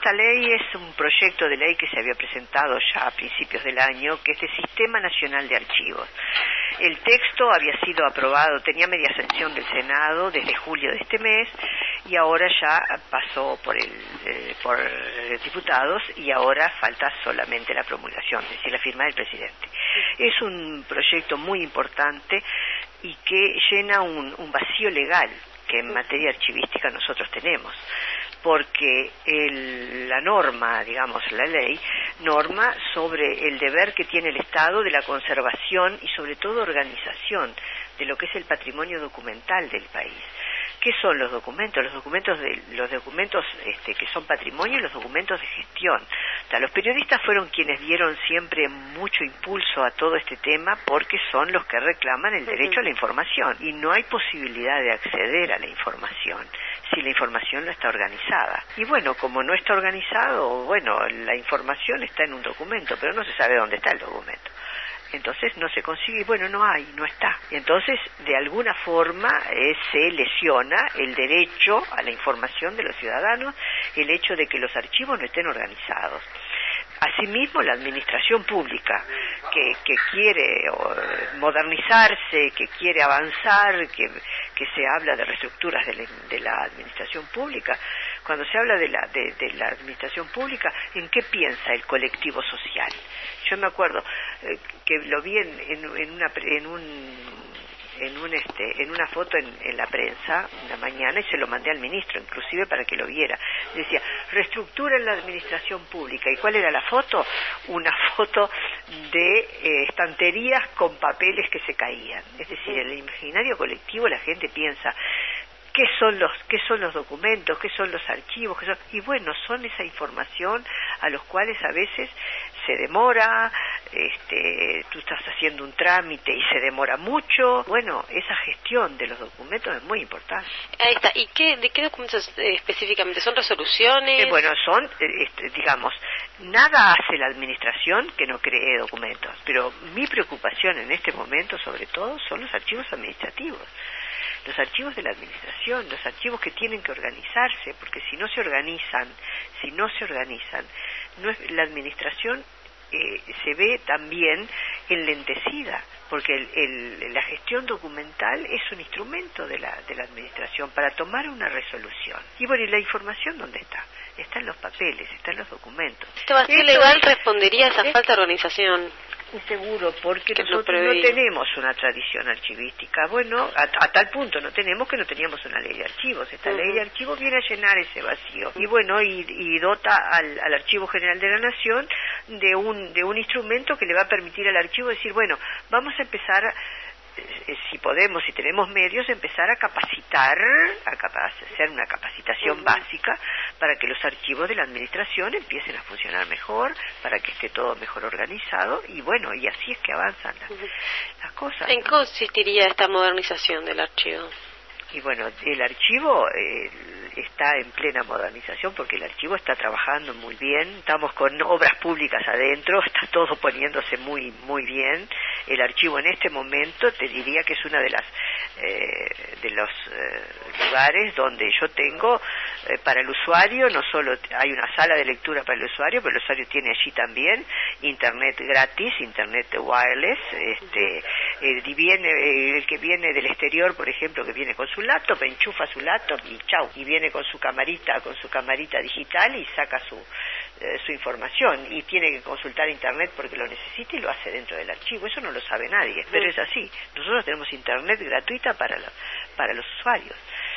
esta ley es un proyecto de ley que se había presentado ya a principios del año, que es el Sistema Nacional de Archivos. El texto había sido aprobado, tenía media sanción del Senado desde julio de este mes, y ahora ya pasó por diputados, y ahora falta solamente la promulgación, es decir, la firma del presidente. Es un proyecto muy importante y que llena un vacío legal que en materia archivística nosotros tenemos, porque la norma, digamos, la ley, norma sobre el deber que tiene el Estado de la conservación y sobre todo organización de lo que es el patrimonio documental del país. ¿Qué son los documentos? Los documentos que son patrimonio y los documentos de gestión. O sea, los periodistas fueron quienes dieron siempre mucho impulso a todo este tema porque son los que reclaman el derecho a la información y no hay posibilidad de acceder a la información si la información no está organizada. Y bueno, como no está organizado, bueno, la información está en un documento, pero no se sabe dónde está el documento. Entonces no se consigue, bueno, no está. Entonces, de alguna forma, se lesiona el derecho a la información de los ciudadanos, el hecho de que los archivos no estén organizados. Asimismo, la administración pública, que quiere modernizarse, que quiere avanzar, que se habla de reestructuras de la administración pública. Cuando se habla de la administración pública, ¿en qué piensa el colectivo social? Yo me acuerdo que lo vi en una foto en la prensa una mañana y se lo mandé al ministro, inclusive para que lo viera. Decía, reestructura en la administración pública. ¿Y cuál era la foto? Una foto de estanterías con papeles que se caían. Es decir, en el imaginario colectivo la gente piensa, ¿qué son los documentos? ¿Qué son los archivos? Y bueno, son esa información a los cuales a veces se demora, tú estás haciendo un trámite y se demora mucho. Bueno, esa gestión de los documentos es muy importante. Ahí está. ¿Y de qué documentos específicamente? ¿Son resoluciones? Bueno, son, digamos, nada hace la administración que no cree documentos, pero mi preocupación en este momento, sobre todo, son los archivos administrativos. Los archivos de la administración, los archivos que tienen que organizarse, porque si no se organizan, la administración se ve también enlentecida, porque la gestión documental es un instrumento de la administración para tomar una resolución. Y bueno, ¿y la información dónde está? Está en los papeles, está en los documentos. ¿Este vacío legal respondería a esa falta de organización? Seguro, porque nosotros no tenemos una tradición archivística. Bueno, a tal punto no teníamos una ley de archivos. Esta ley de archivos viene a llenar ese vacío. Y bueno, y dota al Archivo General de la Nación de un instrumento que le va a permitir al archivo decir, bueno, vamos a empezar, si podemos, si tenemos medios, empezar a capacitar, hacer una capacitación básica para que los archivos de la administración empiecen a funcionar mejor, para que esté todo mejor organizado, y bueno, y así es que avanzan las cosas. ¿En qué consistiría esta modernización del archivo? Y bueno, el archivo está en plena modernización porque el archivo está trabajando muy bien, estamos con obras públicas adentro, está todo poniéndose muy muy bien. El archivo en este momento te diría que es una de los lugares donde yo tengo para el usuario, no solo hay una sala de lectura para el usuario, pero el usuario tiene allí también internet gratis, internet wireless, el que viene del exterior, por ejemplo, que viene con su laptop, enchufa su laptop y chau, y viene con su camarita digital y saca su información, y tiene que consultar internet porque lo necesita y lo hace dentro del archivo. Eso no lo sabe nadie, pero es así. Nosotros tenemos internet gratuita para los usuarios.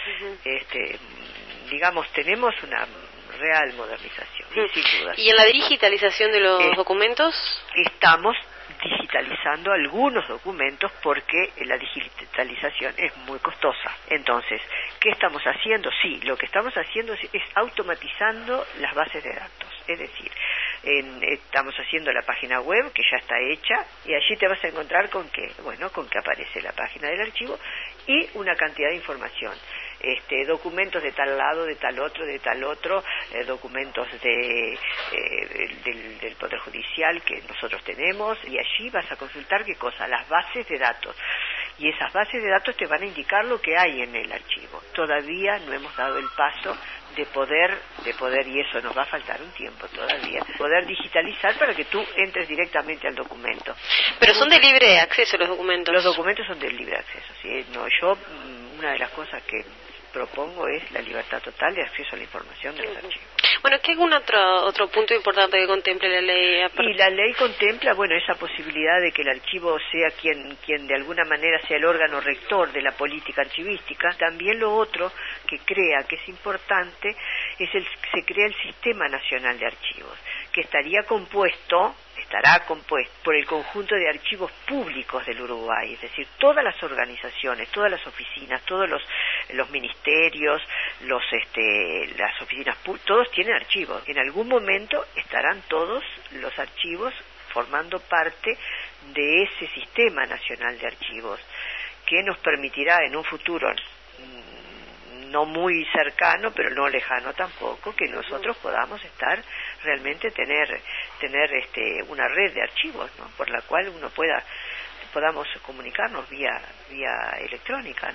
Digamos, tenemos una real modernización, sin duda. ¿Y en la digitalización de los documentos? Estamos digitalizando algunos documentos porque la digitalización es muy costosa. Entonces, ¿qué estamos haciendo? Sí, lo que estamos haciendo es automatizando las bases de datos. Es decir, estamos haciendo la página web que ya está hecha y allí te vas a encontrar con que aparece la página del archivo y una cantidad de información. Documentos de tal lado, de tal otro, documentos del Poder Judicial que nosotros tenemos, y allí vas a consultar qué cosa, las bases de datos, y esas bases de datos te van a indicar lo que hay en el archivo. Todavía no hemos dado el paso y eso nos va a faltar un tiempo todavía, poder digitalizar para que tú entres directamente al documento. Pero son de libre acceso los documentos. Los documentos son de libre acceso, ¿sí? No, yo, una de las cosas que propongo es la libertad total de acceso a la información de los archivos. Bueno, ¿qué algún otro punto importante que contemple la ley? Y la ley contempla, bueno, esa posibilidad de que el archivo sea quien de alguna manera sea el órgano rector de la política archivística. También lo otro que crea que es importante se crea el Sistema Nacional de Archivos, que estará compuesto por el conjunto de archivos públicos del Uruguay, es decir, todas las organizaciones, todas las oficinas, todos los ministerios, las oficinas públicas, todos tienen archivos. En algún momento estarán todos los archivos formando parte de ese Sistema Nacional de Archivos, que nos permitirá en un futuro no muy cercano, pero no lejano tampoco, que nosotros podamos realmente tener una red de archivos, ¿no? Por la cual podamos comunicarnos vía electrónica, ¿no?